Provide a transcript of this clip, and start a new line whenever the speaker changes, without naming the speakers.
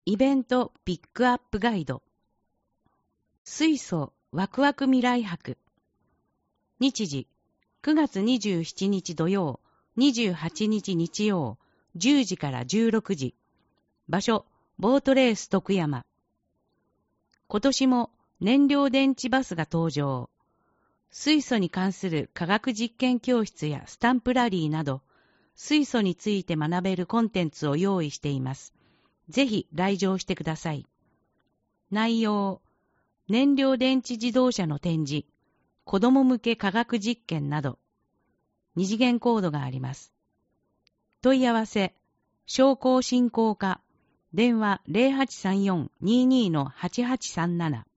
イベントピックアップガイド。水素ワクワク未来博。日時9月27日土曜、28日日曜、10時から16時。場所、ボートレース徳山。今年も燃料電池バスが登場。水素に関する科学実験教室やスタンプラリーなど、水素について学べるコンテンツを用意しています。ぜひ来場してください。内容、燃料電池自動車の展示、子ども向け科学実験など、二次元コードがあります。問い合わせ、商工振興課、電話 0834-22-8837